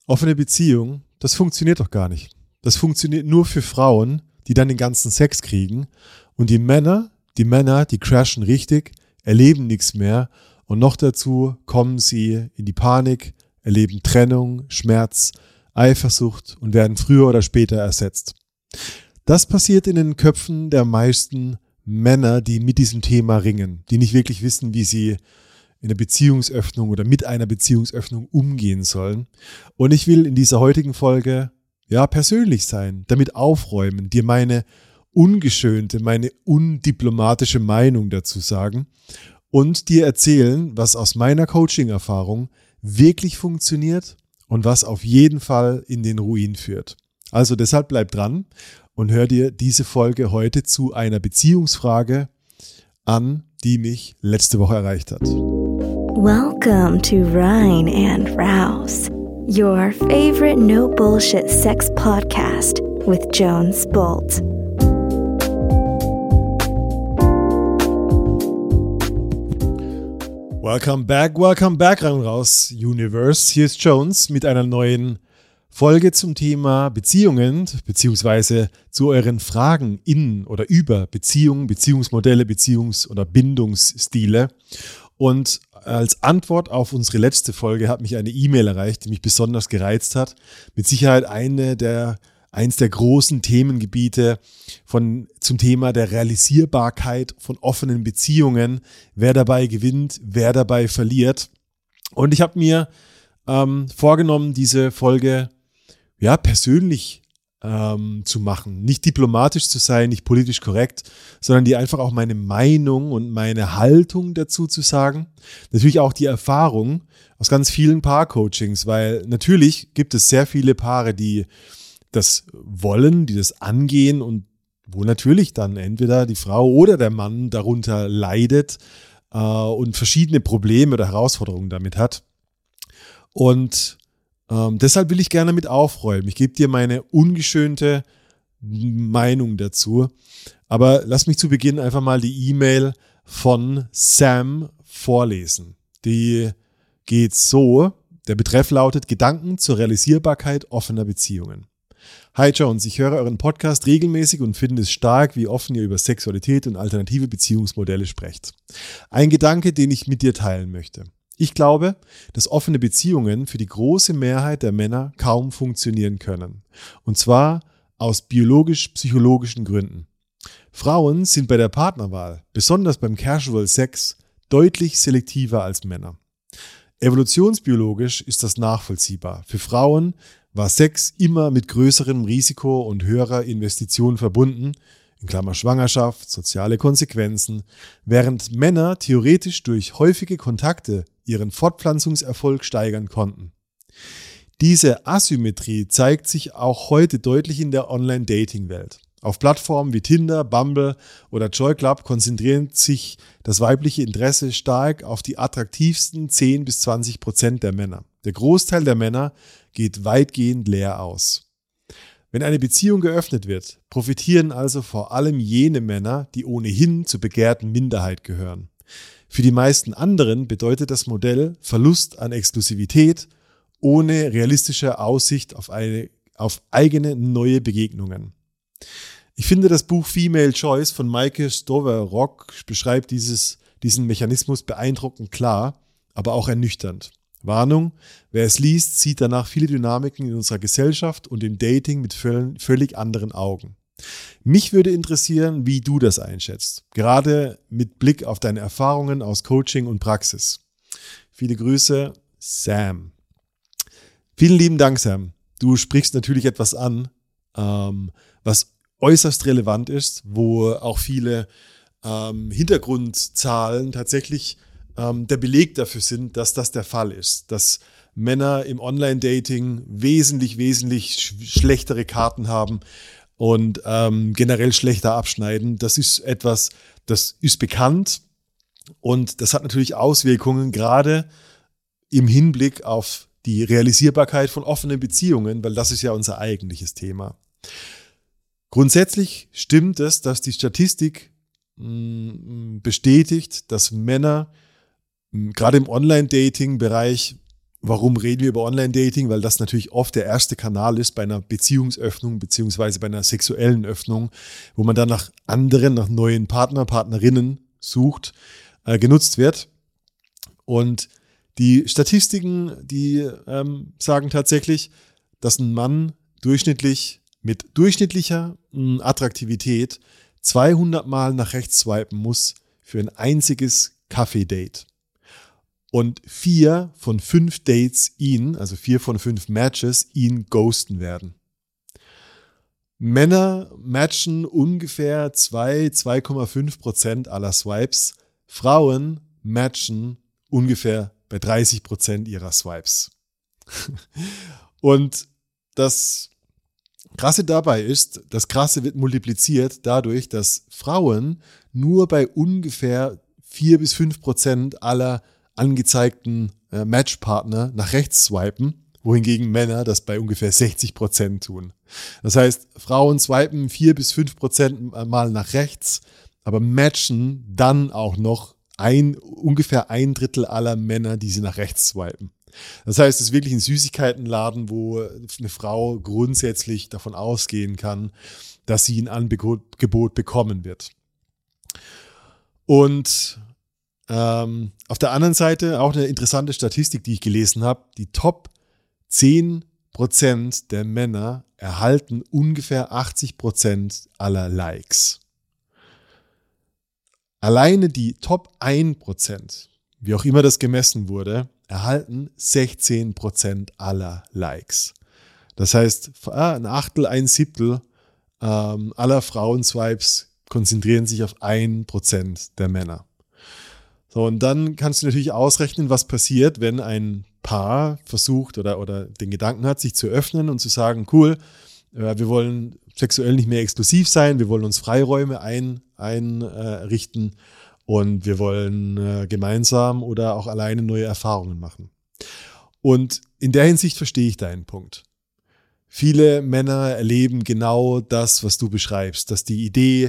offene Beziehung, das funktioniert doch gar nicht. Das funktioniert nur für Frauen, die dann den ganzen Sex kriegen. Und die Männer, die crashen richtig, erleben nichts mehr. Und noch dazu kommen sie in die Panik, erleben Trennung, Schmerz, Eifersucht und werden früher oder später ersetzt. Das passiert in den Köpfen der meisten Männer, die mit diesem Thema ringen, die nicht wirklich wissen, wie sie in der Beziehungsöffnung oder mit einer Beziehungsöffnung umgehen sollen. Und ich will in dieser heutigen Folge persönlich sein, damit aufräumen, dir meine ungeschönte, meine undiplomatische Meinung dazu sagen und dir erzählen, was aus meiner Coaching-Erfahrung wirklich funktioniert und was auf jeden Fall in den Ruin führt. Also deshalb bleib dran und hör dir diese Folge heute zu einer Beziehungsfrage an, die mich letzte Woche erreicht hat. Welcome to Rhine and Rouse, your favorite no bullshit sex podcast with Jones Bolt. Welcome back, rein und raus, Universe. Hier ist Jones mit einer neuen Folge zum Thema Beziehungen, beziehungsweise zu euren Fragen in oder über Beziehungen, Beziehungsmodelle, oder Bindungsstile. Und als Antwort auf unsere letzte Folge hat mich eine E-Mail erreicht, die mich besonders gereizt hat. Mit Sicherheit eins der großen Themengebiete zum Thema der Realisierbarkeit von offenen Beziehungen, wer dabei gewinnt, wer dabei verliert. Und ich habe mir vorgenommen, diese Folge persönlich zu machen. Nicht diplomatisch zu sein, nicht politisch korrekt, sondern dir einfach auch meine Meinung und meine Haltung dazu zu sagen. Natürlich auch die Erfahrung aus ganz vielen Paarcoachings, weil natürlich gibt es sehr viele Paare, die das wollen, die das angehen und wo natürlich dann entweder die Frau oder der Mann darunter leidet und verschiedene Probleme oder Herausforderungen damit hat. Und deshalb will ich gerne mit aufräumen. Ich gebe dir meine ungeschönte Meinung dazu. Aber lass mich zu Beginn einfach mal die E-Mail von Sam vorlesen. Die geht so. Der Betreff lautet Gedanken zur Realisierbarkeit offener Beziehungen. Hi Jones, ich höre euren Podcast regelmäßig und finde es stark, wie offen ihr über Sexualität und alternative Beziehungsmodelle sprecht. Ein Gedanke, den ich mit dir teilen möchte. Ich glaube, dass offene Beziehungen für die große Mehrheit der Männer kaum funktionieren können. Und zwar aus biologisch-psychologischen Gründen. Frauen sind bei der Partnerwahl, besonders beim Casual Sex, deutlich selektiver als Männer. Evolutionsbiologisch ist das nachvollziehbar. Für Frauen war Sex immer mit größerem Risiko und höherer Investition verbunden, in Klammer Schwangerschaft, soziale Konsequenzen, während Männer theoretisch durch häufige Kontakte ihren Fortpflanzungserfolg steigern konnten. Diese Asymmetrie zeigt sich auch heute deutlich in der Online-Dating-Welt. Auf Plattformen wie Tinder, Bumble oder Joy Club konzentriert sich das weibliche Interesse stark auf die attraktivsten 10-20% der Männer. Der Großteil der Männer geht weitgehend leer aus. Wenn eine Beziehung geöffnet wird, profitieren also vor allem jene Männer, die ohnehin zur begehrten Minderheit gehören. Für die meisten anderen bedeutet das Modell Verlust an Exklusivität ohne realistische Aussicht auf eigene neue Begegnungen. Ich finde, das Buch Female Choice von Maike Stover-Rock beschreibt diesen Mechanismus beeindruckend klar, aber auch ernüchternd. Warnung, wer es liest, sieht danach viele Dynamiken in unserer Gesellschaft und im Dating mit völlig anderen Augen. Mich würde interessieren, wie du das einschätzt, gerade mit Blick auf deine Erfahrungen aus Coaching und Praxis. Viele Grüße, Sam. Vielen lieben Dank, Sam. Du sprichst natürlich etwas an, was äußerst relevant ist, wo auch viele Hintergrundzahlen tatsächlich der Beleg dafür sind, dass das der Fall ist, dass Männer im Online-Dating wesentlich schlechtere Karten haben und generell schlechter abschneiden. Das ist etwas, das ist bekannt und das hat natürlich Auswirkungen, gerade im Hinblick auf die Realisierbarkeit von offenen Beziehungen, weil das ist ja unser eigentliches Thema. Grundsätzlich stimmt es, dass die Statistik bestätigt, dass Männer gerade im Online-Dating-Bereich Warum reden wir über Online-Dating? Weil das natürlich oft der erste Kanal ist bei einer Beziehungsöffnung beziehungsweise bei einer sexuellen Öffnung, wo man dann nach neuen Partnerinnen sucht, genutzt wird. Und die Statistiken, die sagen tatsächlich, dass ein Mann mit durchschnittlicher Attraktivität 200 Mal nach rechts swipen muss für ein einziges Kaffee-Date. Und 4 von 5 Dates 4 von 5 Matches ihn ghosten werden. Männer matchen ungefähr 2,5% aller Swipes. Frauen matchen ungefähr bei 30% ihrer Swipes. Und das Krasse dabei ist, das Krasse wird multipliziert dadurch, dass Frauen nur bei ungefähr 4-5% aller angezeigten Matchpartner nach rechts swipen, wohingegen Männer das bei ungefähr 60% tun. Das heißt, Frauen swipen 4-5% mal nach rechts, aber matchen dann auch noch ungefähr 1/3 aller Männer, die sie nach rechts swipen. Das heißt, es ist wirklich ein Süßigkeitenladen, wo eine Frau grundsätzlich davon ausgehen kann, dass sie ein Angebot bekommen wird. Und auf der anderen Seite auch eine interessante Statistik, die ich gelesen habe. Die Top 10% der Männer erhalten ungefähr 80% aller Likes. Alleine die Top 1%, wie auch immer das gemessen wurde, erhalten 16% aller Likes. Das heißt, ein Achtel, 1/7 aller Frauenswipes konzentrieren sich auf 1% der Männer. So, und dann kannst du natürlich ausrechnen, was passiert, wenn ein Paar versucht oder den Gedanken hat, sich zu öffnen und zu sagen, cool, wir wollen sexuell nicht mehr exklusiv sein, wir wollen uns Freiräume einrichten und wir wollen gemeinsam oder auch alleine neue Erfahrungen machen. Und in der Hinsicht verstehe ich deinen Punkt. Viele Männer erleben genau das, was du beschreibst, dass die Idee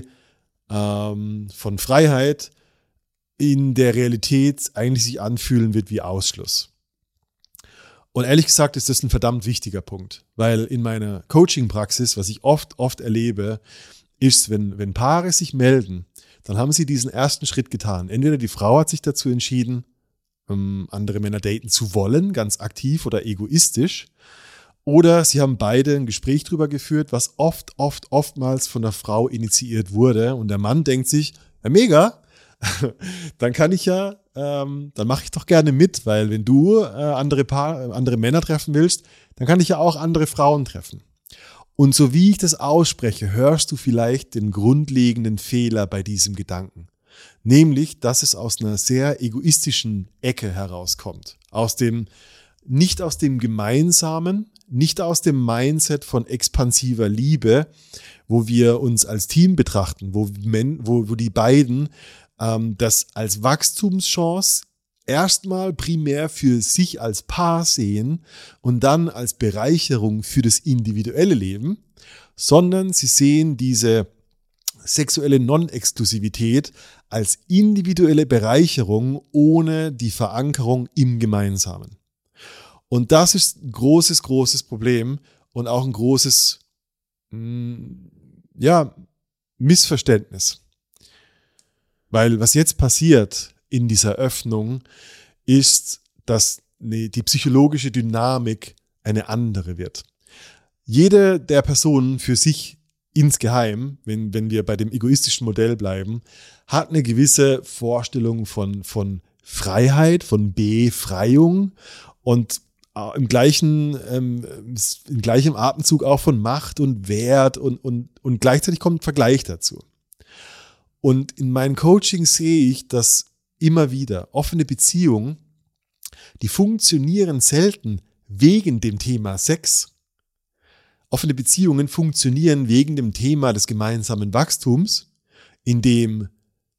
von Freiheit in der Realität eigentlich sich anfühlen wird wie Ausschluss. Und ehrlich gesagt ist das ein verdammt wichtiger Punkt, weil in meiner Coaching-Praxis, was ich oft erlebe, ist, wenn Paare sich melden, dann haben sie diesen ersten Schritt getan. Entweder die Frau hat sich dazu entschieden, andere Männer daten zu wollen, ganz aktiv oder egoistisch, oder sie haben beide ein Gespräch drüber geführt, was oftmals von der Frau initiiert wurde und der Mann denkt sich, ja mega, dann dann mache ich doch gerne mit, weil wenn du andere Männer treffen willst, dann kann ich ja auch andere Frauen treffen. Und so wie ich das ausspreche, hörst du vielleicht den grundlegenden Fehler bei diesem Gedanken. Nämlich, dass es aus einer sehr egoistischen Ecke herauskommt. Nicht aus dem Gemeinsamen, nicht aus dem Mindset von expansiver Liebe, wo wir uns als Team betrachten, wo die beiden das als Wachstumschance erstmal primär für sich als Paar sehen und dann als Bereicherung für das individuelle Leben, sondern sie sehen diese sexuelle Non-Exklusivität als individuelle Bereicherung ohne die Verankerung im Gemeinsamen. Und das ist ein großes Problem und auch ein großes Missverständnis. Weil was jetzt passiert in dieser Öffnung ist, dass die psychologische Dynamik eine andere wird. Jede der Personen für sich insgeheim, wenn wir bei dem egoistischen Modell bleiben, hat eine gewisse Vorstellung von Freiheit, von Befreiung und im gleichen Atemzug auch von Macht und Wert und gleichzeitig kommt ein Vergleich dazu. Und in meinen Coachings sehe ich, dass immer wieder offene Beziehungen, die funktionieren selten wegen dem Thema Sex. Offene Beziehungen funktionieren wegen dem Thema des gemeinsamen Wachstums, in dem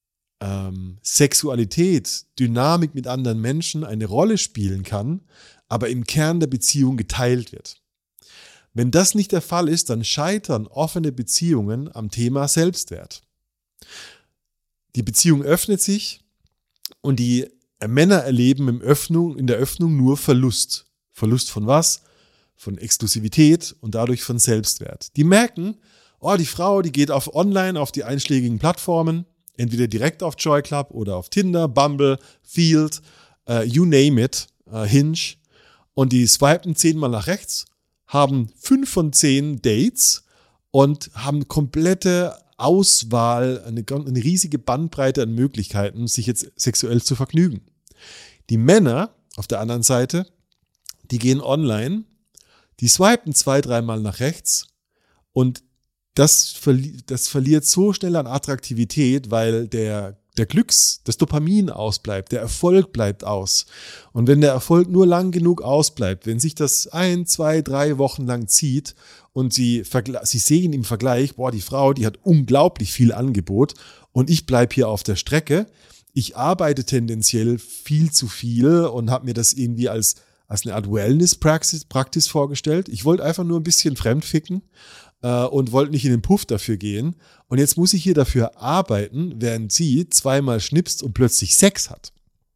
Sexualität, Dynamik mit anderen Menschen eine Rolle spielen kann, aber im Kern der Beziehung geteilt wird. Wenn das nicht der Fall ist, dann scheitern offene Beziehungen am Thema Selbstwert. Die Beziehung öffnet sich und die Männer erleben in der Öffnung nur Verlust. Verlust von was? Von Exklusivität und dadurch von Selbstwert. Die merken, die Frau, die geht online auf die einschlägigen Plattformen, entweder direkt auf Joy Club oder auf Tinder, Bumble, Field, you name it, Hinge, und die swipen 10-mal nach rechts, haben 5 von 10 Dates und haben komplette Auswahl, eine riesige Bandbreite an Möglichkeiten, sich jetzt sexuell zu vergnügen. Die Männer auf der anderen Seite, die gehen online, die swipen 2-3 Mal nach rechts und das verliert so schnell an Attraktivität, weil das Dopamin ausbleibt, der Erfolg bleibt aus. Und wenn der Erfolg nur lang genug ausbleibt, wenn sich das 1, 2, 3 Wochen lang zieht und sie sehen im Vergleich, die Frau, die hat unglaublich viel Angebot und ich bleibe hier auf der Strecke, ich arbeite tendenziell viel zu viel und habe mir das irgendwie als eine Art Wellness-Praxis vorgestellt. Ich wollte einfach nur ein bisschen fremdficken und wollte nicht in den Puff dafür gehen. Und jetzt muss ich hier dafür arbeiten, während sie 2-mal schnipst und plötzlich Sex hat.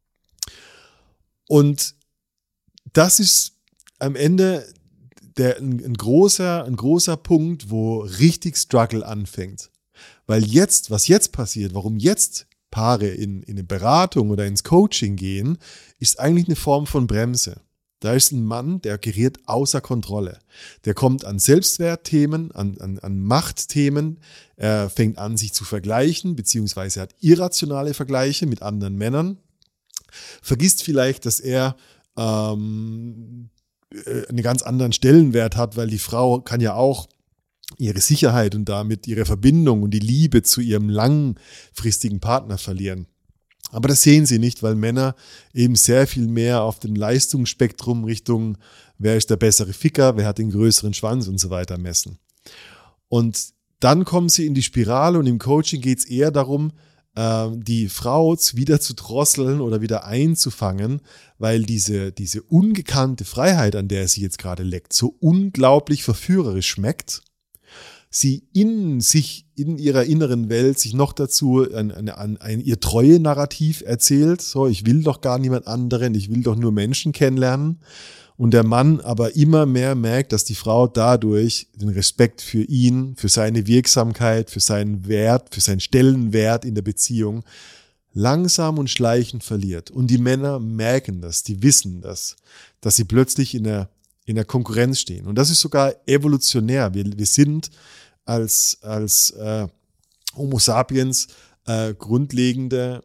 Und das ist am Ende ein großer Punkt, wo richtig Struggle anfängt. Weil was jetzt passiert, warum jetzt Paare in eine Beratung oder ins Coaching gehen, ist eigentlich eine Form von Bremse. Da ist ein Mann, der gerät außer Kontrolle. Der kommt an Selbstwertthemen, an Machtthemen. Er fängt an, sich zu vergleichen, beziehungsweise hat irrationale Vergleiche mit anderen Männern. Vergisst vielleicht, dass er einen ganz anderen Stellenwert hat, weil die Frau kann ja auch ihre Sicherheit und damit ihre Verbindung und die Liebe zu ihrem langfristigen Partner verlieren. Aber das sehen sie nicht, weil Männer eben sehr viel mehr auf dem Leistungsspektrum Richtung, wer ist der bessere Ficker, wer hat den größeren Schwanz und so weiter messen. Und dann kommen sie in die Spirale und im Coaching geht es eher darum, die Frau wieder zu drosseln oder wieder einzufangen, weil diese ungekannte Freiheit, an der sie jetzt gerade leckt, so unglaublich verführerisch schmeckt. Sie in ihrer inneren Welt sich noch dazu ihr Treue-Narrativ erzählt. So, ich will doch gar niemand anderen, ich will doch nur Menschen kennenlernen. Und der Mann aber immer mehr merkt, dass die Frau dadurch den Respekt für ihn, für seine Wirksamkeit, für seinen Wert, für seinen Stellenwert in der Beziehung langsam und schleichend verliert. Und die Männer merken das, die wissen das, dass sie plötzlich in der Konkurrenz stehen. Und das ist sogar evolutionär. Wir sind als Homo sapiens grundlegende,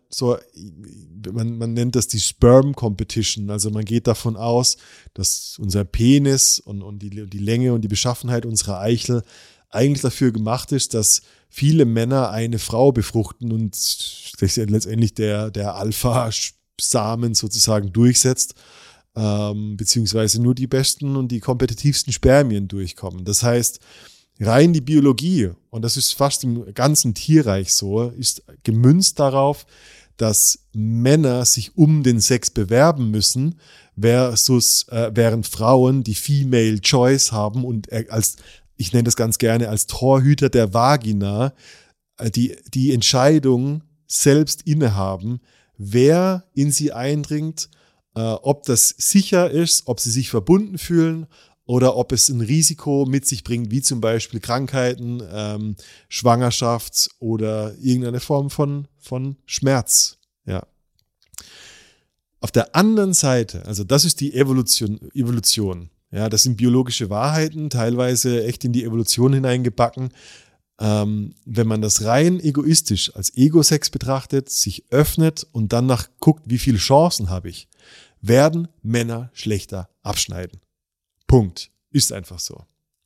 man nennt das die Sperm Competition. Also man geht davon aus, dass unser Penis und die Länge und die Beschaffenheit unserer Eichel eigentlich dafür gemacht ist, dass viele Männer eine Frau befruchten und letztendlich der Alpha-Samen sozusagen durchsetzt. Beziehungsweise nur die besten und die kompetitivsten Spermien durchkommen. Das heißt, rein die Biologie, und das ist fast im ganzen Tierreich so, ist gemünzt darauf, dass Männer sich um den Sex bewerben müssen, während Frauen die Female Choice haben und ich nenne das ganz gerne als Torhüter der Vagina, die Entscheidung selbst innehaben, wer in sie eindringt, ob das sicher ist, ob sie sich verbunden fühlen oder ob es ein Risiko mit sich bringt, wie zum Beispiel Krankheiten, Schwangerschaft oder irgendeine Form von Schmerz. Ja. Auf der anderen Seite, also das ist die Evolution. Ja, das sind biologische Wahrheiten, teilweise echt in die Evolution hineingebacken. Wenn man das rein egoistisch als Ego-Sex betrachtet, sich öffnet und dann guckt, wie viele Chancen habe ich, werden Männer schlechter abschneiden. Punkt. Ist einfach so.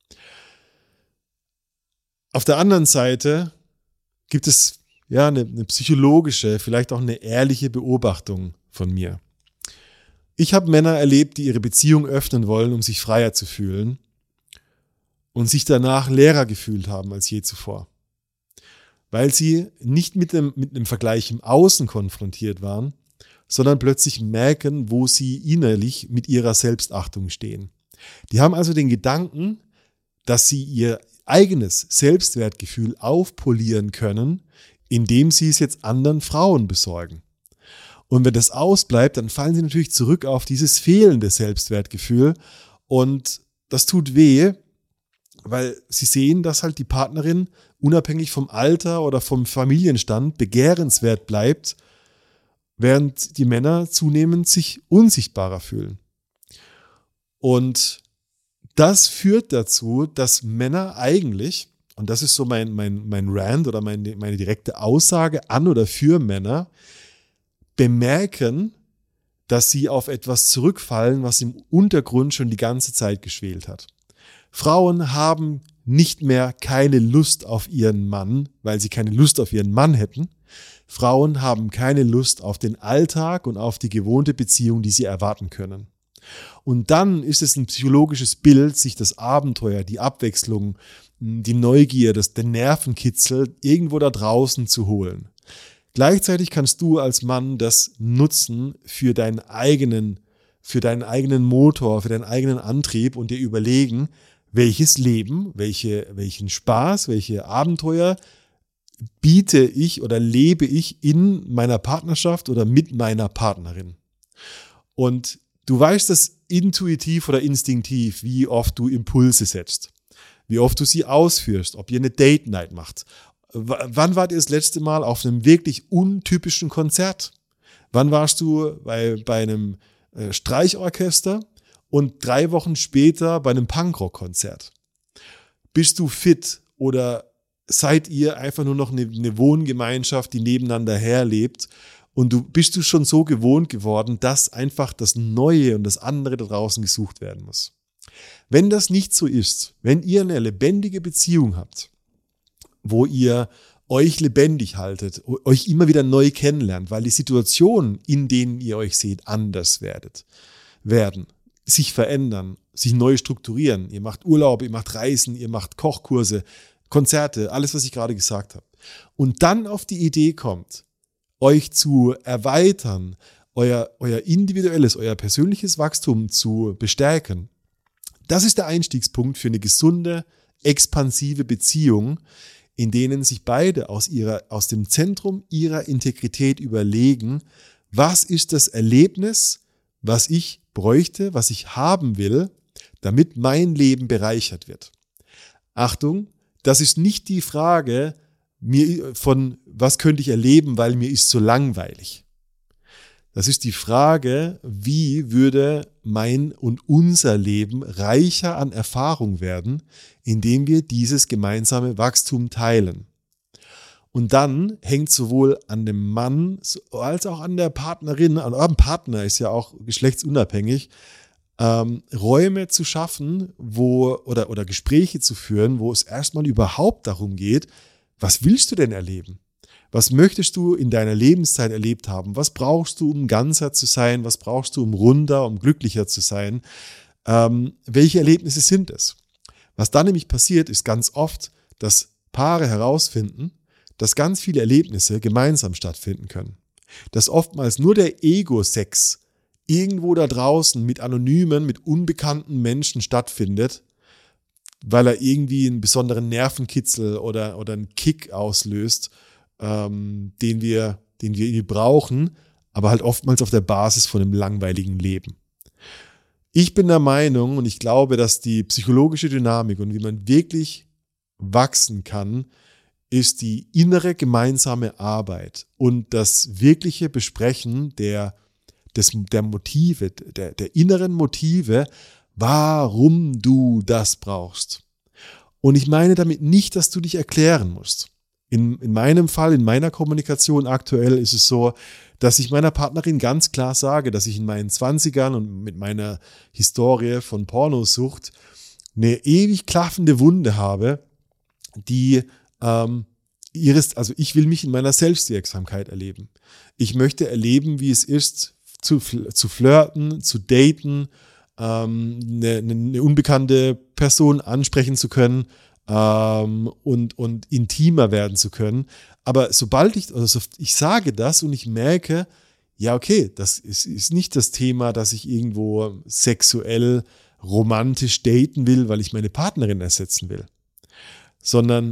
Auf der anderen Seite gibt es eine psychologische, vielleicht auch eine ehrliche Beobachtung von mir. Ich habe Männer erlebt, die ihre Beziehung öffnen wollen, um sich freier zu fühlen und sich danach leerer gefühlt haben als je zuvor. Weil sie nicht mit einem Vergleich im Außen konfrontiert waren, sondern plötzlich merken, wo sie innerlich mit ihrer Selbstachtung stehen. Die haben also den Gedanken, dass sie ihr eigenes Selbstwertgefühl aufpolieren können, indem sie es jetzt anderen Frauen besorgen. Und wenn das ausbleibt, dann fallen sie natürlich zurück auf dieses fehlende Selbstwertgefühl. Und das tut weh, weil sie sehen, dass halt die Partnerin unabhängig vom Alter oder vom Familienstand begehrenswert bleibt, während die Männer zunehmend sich unsichtbarer fühlen. Und das führt dazu, dass Männer eigentlich, und das ist so mein Rant oder meine direkte Aussage an oder für Männer, bemerken, dass sie auf etwas zurückfallen, was im Untergrund schon die ganze Zeit geschwelt hat. Frauen haben nicht mehr keine Lust auf ihren Mann, weil sie keine Lust auf ihren Mann hätten. Frauen haben keine Lust auf den Alltag und auf die gewohnte Beziehung, die sie erwarten können. Und dann ist es ein psychologisches Bild, sich das Abenteuer, die Abwechslung, die Neugier, den Nervenkitzel irgendwo da draußen zu holen. Gleichzeitig kannst du als Mann das nutzen für deinen eigenen Motor, für deinen eigenen Antrieb und dir überlegen, welches Leben, welchen Spaß, welche Abenteuer biete ich oder lebe ich in meiner Partnerschaft oder mit meiner Partnerin. Und du weißt das intuitiv oder instinktiv, wie oft du Impulse setzt, wie oft du sie ausführst, ob ihr eine Date Night macht. Wann wart ihr das letzte Mal auf einem wirklich untypischen Konzert? Wann warst du bei einem Streichorchester und 3 Wochen später bei einem Punkrock-Konzert? Bist du fit oder seid ihr einfach nur noch eine Wohngemeinschaft, die nebeneinander herlebt und bist du schon so gewohnt geworden, dass einfach das Neue und das andere da draußen gesucht werden muss? Wenn das nicht so ist, wenn ihr eine lebendige Beziehung habt, wo ihr euch lebendig haltet, euch immer wieder neu kennenlernt, weil die Situationen, in denen ihr euch seht, anders werden, sich verändern, sich neu strukturieren. Ihr macht Urlaub, ihr macht Reisen, ihr macht Kochkurse, Konzerte, alles, was ich gerade gesagt habe. Und dann auf die Idee kommt, euch zu erweitern, euer individuelles, euer persönliches Wachstum zu bestärken. Das ist der Einstiegspunkt für eine gesunde, expansive Beziehung, in denen sich beide aus dem Zentrum ihrer Integrität überlegen, was ist das Erlebnis, was ich bräuchte, was ich haben will, damit mein Leben bereichert wird. Achtung, das ist nicht die Frage von was könnte ich erleben, weil mir ist so langweilig. Das ist die Frage, wie würde mein und unser Leben reicher an Erfahrung werden, indem wir dieses gemeinsame Wachstum teilen. Und dann hängt sowohl an dem Mann als auch an der Partnerin, an eurem Partner ist ja auch geschlechtsunabhängig, Räume zu schaffen, oder Gespräche zu führen, wo es erstmal überhaupt darum geht, was willst du denn erleben? Was möchtest du in deiner Lebenszeit erlebt haben? Was brauchst du, um ganzer zu sein? Was brauchst du, um runder, um glücklicher zu sein? Welche Erlebnisse sind es? Was dann nämlich passiert, ist ganz oft, dass Paare herausfinden, dass ganz viele Erlebnisse gemeinsam stattfinden können. Dass oftmals nur der Ego-Sex irgendwo da draußen mit anonymen, mit unbekannten Menschen stattfindet, weil er irgendwie einen besonderen Nervenkitzel oder einen Kick auslöst, den wir brauchen, aber halt oftmals auf der Basis von einem langweiligen Leben. Ich bin der Meinung und ich glaube, dass die psychologische Dynamik und wie man wirklich wachsen kann, ist die innere gemeinsame Arbeit und das wirkliche Besprechen der Motive, der inneren Motive, warum du das brauchst. Und ich meine damit nicht, dass du dich erklären musst. In meinem Fall, in meiner Kommunikation aktuell ist es so, dass ich meiner Partnerin ganz klar sage, dass ich in meinen 20ern und mit meiner Historie von Pornosucht eine ewig klaffende Wunde habe, die ich will mich in meiner Selbstwirksamkeit erleben. Ich möchte erleben, wie es ist, zu flirten, zu daten, eine unbekannte Person ansprechen zu können, und intimer werden zu können. Aber ich sage das und ich merke, ja okay, das ist nicht das Thema, dass ich irgendwo sexuell, romantisch daten will, weil ich meine Partnerin ersetzen will.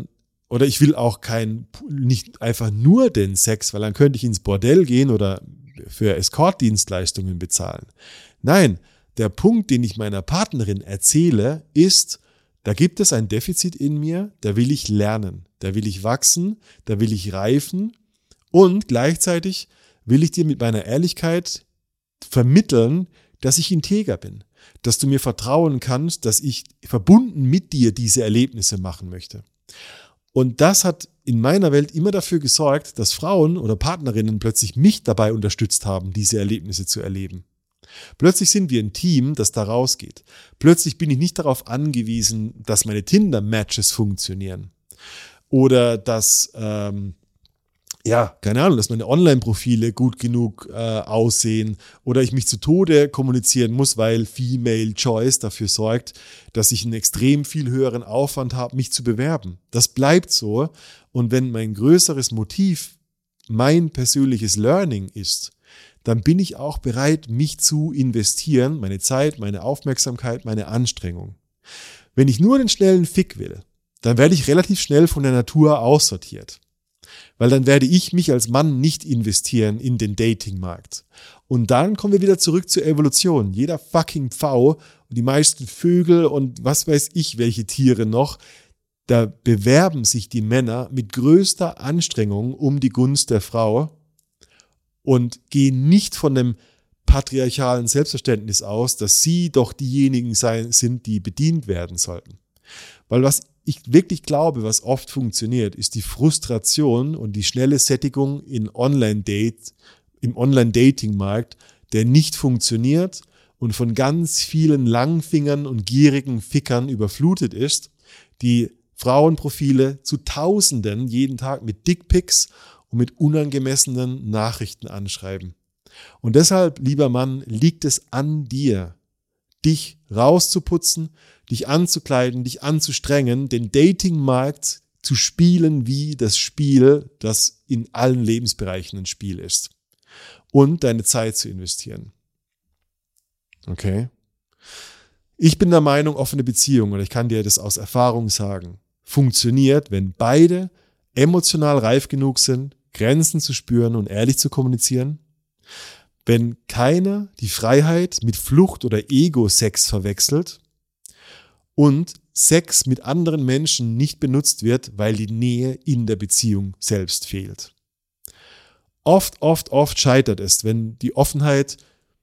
Oder ich will auch nicht einfach nur den Sex, weil dann könnte ich ins Bordell gehen oder für Escort-Dienstleistungen bezahlen. Nein, der Punkt, den ich meiner Partnerin erzähle, ist, da gibt es ein Defizit in mir, da will ich lernen, da will ich wachsen, da will ich reifen und gleichzeitig will ich dir mit meiner Ehrlichkeit vermitteln, dass ich integer bin, dass du mir vertrauen kannst, dass ich verbunden mit dir diese Erlebnisse machen möchte. Und das hat in meiner Welt immer dafür gesorgt, dass Frauen oder Partnerinnen plötzlich mich dabei unterstützt haben, diese Erlebnisse zu erleben. Plötzlich sind wir ein Team, das da rausgeht. Plötzlich bin ich nicht darauf angewiesen, dass meine Tinder-Matches funktionieren oder dass, keine Ahnung, dass meine Online-Profile gut genug aussehen oder ich mich zu Tode kommunizieren muss, weil Female Choice dafür sorgt, dass ich einen extrem viel höheren Aufwand habe, mich zu bewerben. Das bleibt so. Und wenn mein größeres Motiv mein persönliches Learning ist, dann bin ich auch bereit, mich zu investieren, meine Zeit, meine Aufmerksamkeit, meine Anstrengung. Wenn ich nur den schnellen Fick will, dann werde ich relativ schnell von der Natur aussortiert. Weil dann werde ich mich als Mann nicht investieren in den Datingmarkt. Und dann kommen wir wieder zurück zur Evolution. Jeder fucking Pfau und die meisten Vögel und was weiß ich, welche Tiere noch, da bewerben sich die Männer mit größter Anstrengung um die Gunst der Frau und gehen nicht von dem patriarchalen Selbstverständnis aus, dass sie doch diejenigen sind, die bedient werden sollten. Weil was ich wirklich glaube, was oft funktioniert, ist die Frustration und die schnelle Sättigung im Online-Dating-Markt, der nicht funktioniert und von ganz vielen Langfingern und gierigen Fickern überflutet ist, die Frauenprofile zu Tausenden jeden Tag mit Dickpics und mit unangemessenen Nachrichten anschreiben. Und deshalb, lieber Mann, liegt es an dir, dich rauszuputzen, dich anzukleiden, dich anzustrengen, den Datingmarkt zu spielen wie das Spiel, das in allen Lebensbereichen ein Spiel ist. Und deine Zeit zu investieren. Okay? Ich bin der Meinung, offene Beziehung, oder ich kann dir das aus Erfahrung sagen, funktioniert, wenn beide emotional reif genug sind, Grenzen zu spüren und ehrlich zu kommunizieren. Wenn keiner die Freiheit mit Flucht oder Ego-Sex verwechselt und Sex mit anderen Menschen nicht benutzt wird, weil die Nähe in der Beziehung selbst fehlt. Oft scheitert es, wenn die Offenheit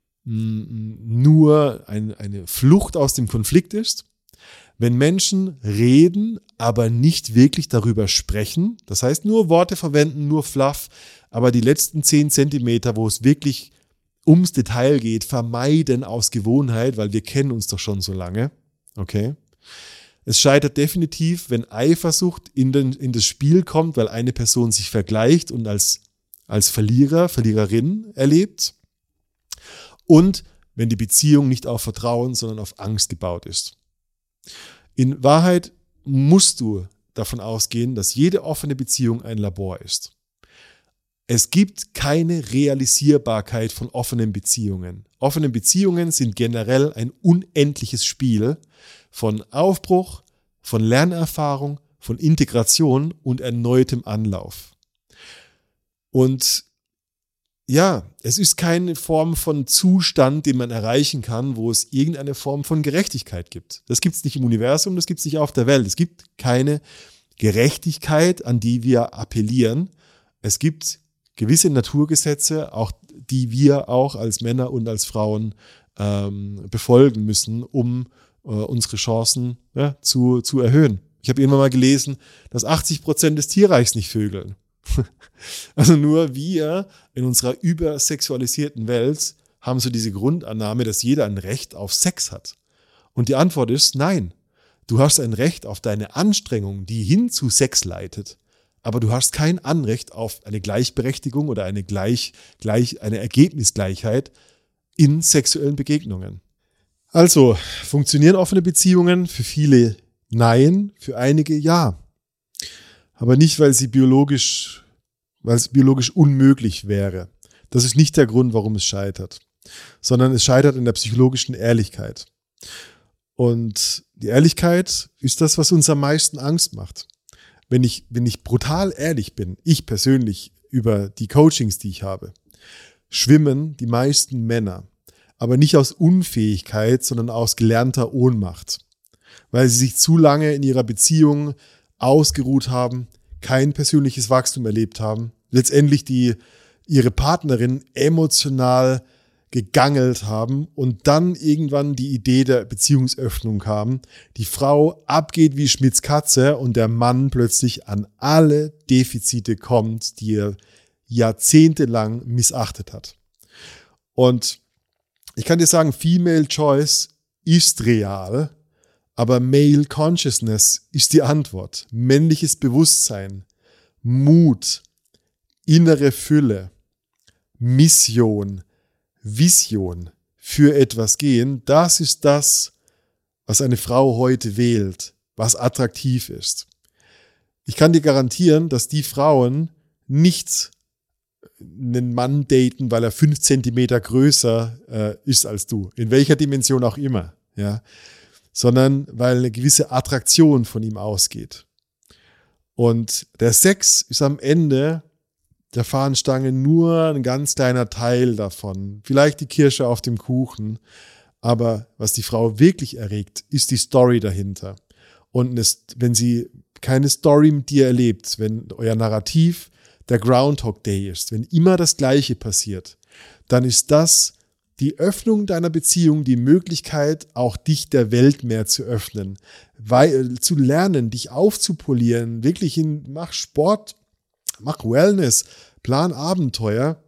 nur eine Flucht aus dem Konflikt ist, wenn Menschen reden, aber nicht wirklich darüber sprechen, das heißt nur Worte verwenden, nur Fluff, aber die letzten 10 Zentimeter, wo es wirklich ums Detail geht, vermeiden aus Gewohnheit, weil wir kennen uns doch schon so lange. Okay? Es scheitert definitiv, wenn Eifersucht in das Spiel kommt, weil eine Person sich vergleicht und als Verlierer, Verliererin erlebt. Und wenn die Beziehung nicht auf Vertrauen, sondern auf Angst gebaut ist. In Wahrheit musst du davon ausgehen, dass jede offene Beziehung ein Labor ist. Es gibt keine Realisierbarkeit von offenen Beziehungen. Offene Beziehungen sind generell ein unendliches Spiel von Aufbruch, von Lernerfahrung, von Integration und erneutem Anlauf. Und ja, es ist keine Form von Zustand, den man erreichen kann, wo es irgendeine Form von Gerechtigkeit gibt. Das gibt es nicht im Universum, das gibt es nicht auf der Welt. Es gibt keine Gerechtigkeit, an die wir appellieren. Es gibt gewisse Naturgesetze, auch die wir auch als Männer und als Frauen befolgen müssen, um unsere Chancen zu erhöhen. Ich habe irgendwann mal gelesen, dass 80% des Tierreichs nicht vögeln. Also nur wir in unserer übersexualisierten Welt haben so diese Grundannahme, dass jeder ein Recht auf Sex hat. Und die Antwort ist nein. Du hast ein Recht auf deine Anstrengung, die hin zu Sex leitet. Aber du hast kein Anrecht auf eine Gleichberechtigung oder eine Ergebnisgleichheit in sexuellen Begegnungen. Also, funktionieren offene Beziehungen? Für viele nein, für einige ja. Aber nicht, weil es biologisch unmöglich wäre. Das ist nicht der Grund, warum es scheitert. Sondern es scheitert in der psychologischen Ehrlichkeit. Und die Ehrlichkeit ist das, was uns am meisten Angst macht. Wenn ich brutal ehrlich bin, ich persönlich über die Coachings, die ich habe, schwimmen die meisten Männer, aber nicht aus Unfähigkeit, sondern aus gelernter Ohnmacht, weil sie sich zu lange in ihrer Beziehung ausgeruht haben, kein persönliches Wachstum erlebt haben, letztendlich ihre Partnerin emotional gegangelt haben und dann irgendwann die Idee der Beziehungsöffnung kam, die Frau abgeht wie Schmitz Katze und der Mann plötzlich an alle Defizite kommt, die er jahrzehntelang missachtet hat. Und ich kann dir sagen, Female Choice ist real, aber Male Consciousness ist die Antwort. Männliches Bewusstsein, Mut, innere Fülle, Mission, Vision für etwas gehen, das ist das, was eine Frau heute wählt, was attraktiv ist. Ich kann dir garantieren, dass die Frauen nicht einen Mann daten, weil er 5 Zentimeter größer ist als du, in welcher Dimension auch immer, ja, sondern weil eine gewisse Attraktion von ihm ausgeht. Und der Sex ist am Ende der Fahnenstange nur ein ganz kleiner Teil davon. Vielleicht die Kirsche auf dem Kuchen. Aber was die Frau wirklich erregt, ist die Story dahinter. Und wenn sie keine Story mit dir erlebt, wenn euer Narrativ der Groundhog Day ist, wenn immer das Gleiche passiert, dann ist das die Öffnung deiner Beziehung, die Möglichkeit, auch dich der Welt mehr zu öffnen, zu lernen, dich aufzupolieren, wirklich mach Sport, mach Wellness, plan Abenteuer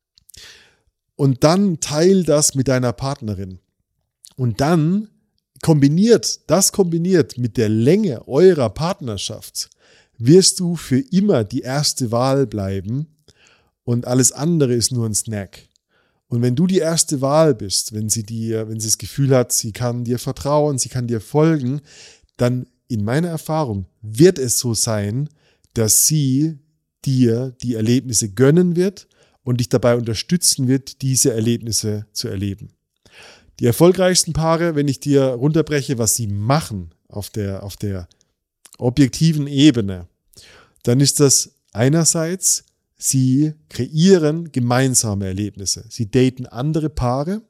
und dann teil das mit deiner Partnerin. Und dann kombiniert mit der Länge eurer Partnerschaft, wirst du für immer die erste Wahl bleiben und alles andere ist nur ein Snack. Und wenn du die erste Wahl bist, wenn sie das Gefühl hat, sie kann dir vertrauen, sie kann dir folgen, dann in meiner Erfahrung wird es so sein, dass sie dir die Erlebnisse gönnen wird und dich dabei unterstützen wird, diese Erlebnisse zu erleben. Die erfolgreichsten Paare, wenn ich dir runterbreche, was sie machen auf der objektiven Ebene, dann ist das einerseits, sie kreieren gemeinsame Erlebnisse. Sie daten andere Paare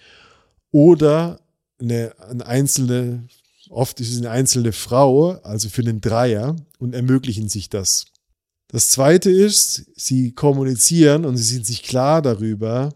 oder oft ist es eine einzelne Frau, also für einen Dreier, und ermöglichen sich das. Das Zweite ist, sie kommunizieren und sie sind sich klar darüber,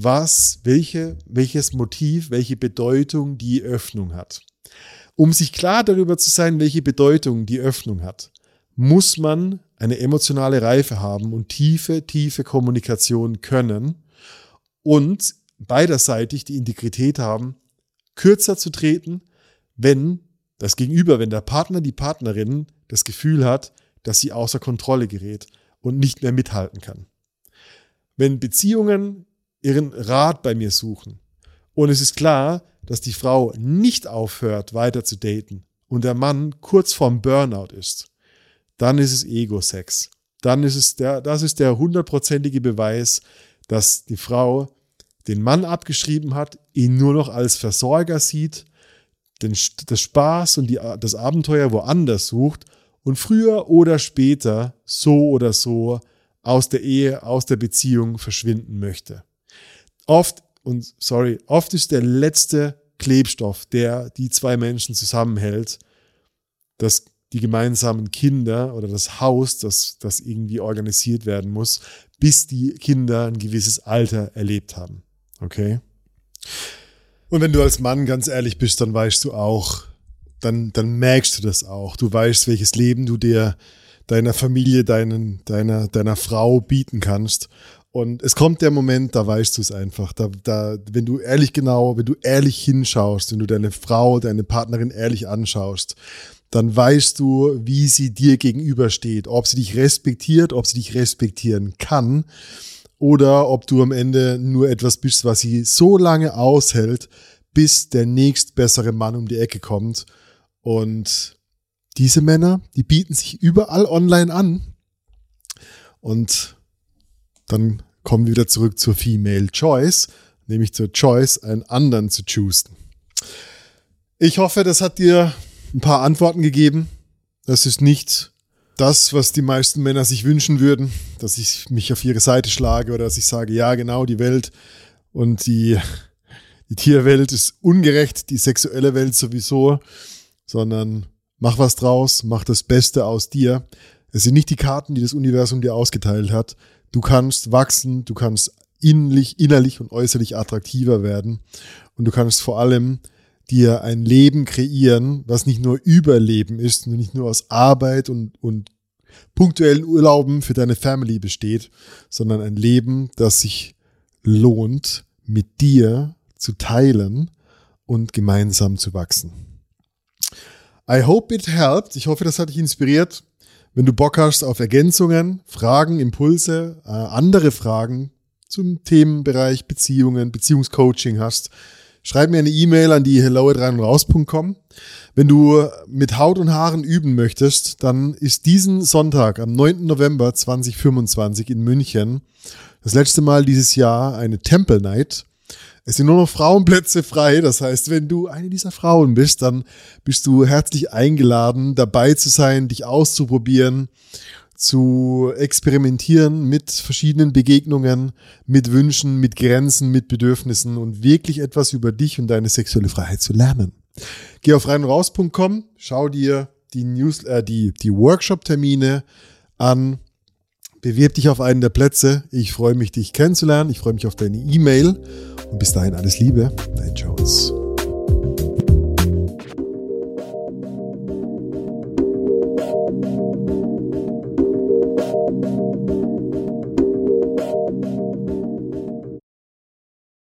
welches Motiv, welche Bedeutung die Öffnung hat. Um sich klar darüber zu sein, welche Bedeutung die Öffnung hat, muss man eine emotionale Reife haben und tiefe Kommunikation können und beiderseitig die Integrität haben, kürzer zu treten, wenn der Partner, die Partnerin das Gefühl hat, dass sie außer Kontrolle gerät und nicht mehr mithalten kann. Wenn Beziehungen ihren Rat bei mir suchen und es ist klar, dass die Frau nicht aufhört, weiter zu daten und der Mann kurz vorm Burnout ist, dann ist es Ego-Sex. Das ist der 100%ige Beweis, dass die Frau den Mann abgeschrieben hat, ihn nur noch als Versorger sieht, das Spaß und das Abenteuer woanders sucht und früher oder später so oder so aus der Ehe, aus der Beziehung verschwinden möchte. Oft ist der letzte Klebstoff, der die zwei Menschen zusammenhält, die gemeinsamen Kinder oder das Haus, das irgendwie organisiert werden muss, bis die Kinder ein gewisses Alter erlebt haben. Okay? Und wenn du als Mann ganz ehrlich bist, dann weißt du auch, dann merkst du das auch. Du weißt, welches Leben du dir, deiner Familie, deiner Frau bieten kannst. Und es kommt der Moment, da weißt du es einfach. Wenn du ehrlich hinschaust, wenn du deine Frau, deine Partnerin ehrlich anschaust, dann weißt du, wie sie dir gegenübersteht, ob sie dich respektiert, ob sie dich respektieren kann oder ob du am Ende nur etwas bist, was sie so lange aushält, bis der nächstbessere Mann um die Ecke kommt. Und diese Männer, die bieten sich überall online an. Und dann kommen wir wieder zurück zur Female Choice, nämlich zur Choice, einen anderen zu choosen. Ich hoffe, das hat dir ein paar Antworten gegeben. Das ist nicht das, was die meisten Männer sich wünschen würden, dass ich mich auf ihre Seite schlage oder dass ich sage, ja genau, die Welt und die Tierwelt ist ungerecht, die sexuelle Welt sowieso, sondern mach was draus, mach das Beste aus dir. Es sind nicht die Karten, die das Universum dir ausgeteilt hat. Du kannst wachsen, du kannst innerlich und äußerlich attraktiver werden und du kannst vor allem dir ein Leben kreieren, was nicht nur Überleben ist, nicht nur aus Arbeit und punktuellen Urlauben für deine Family besteht, sondern ein Leben, das sich lohnt, mit dir zu teilen und gemeinsam zu wachsen. I hope it helped. Ich hoffe, das hat dich inspiriert. Wenn du Bock hast auf Ergänzungen, Fragen, Impulse, andere Fragen zum Themenbereich Beziehungen, Beziehungscoaching hast, schreib mir eine E-Mail an die hello@reinundraus.com. Wenn du mit Haut und Haaren üben möchtest, dann ist diesen Sonntag am 9. November 2025 in München das letzte Mal dieses Jahr eine Temple Night. Es sind nur noch Frauenplätze frei. Das heißt, wenn du eine dieser Frauen bist, dann bist du herzlich eingeladen, dabei zu sein, dich auszuprobieren, zu experimentieren mit verschiedenen Begegnungen, mit Wünschen, mit Grenzen, mit Bedürfnissen und wirklich etwas über dich und deine sexuelle Freiheit zu lernen. Geh auf reinundraus.com, schau dir die Workshop-Termine an, bewirb dich auf einen der Plätze. Ich freue mich, dich kennenzulernen. Ich freue mich auf deine E-Mail und bis dahin alles Liebe, dein Jones.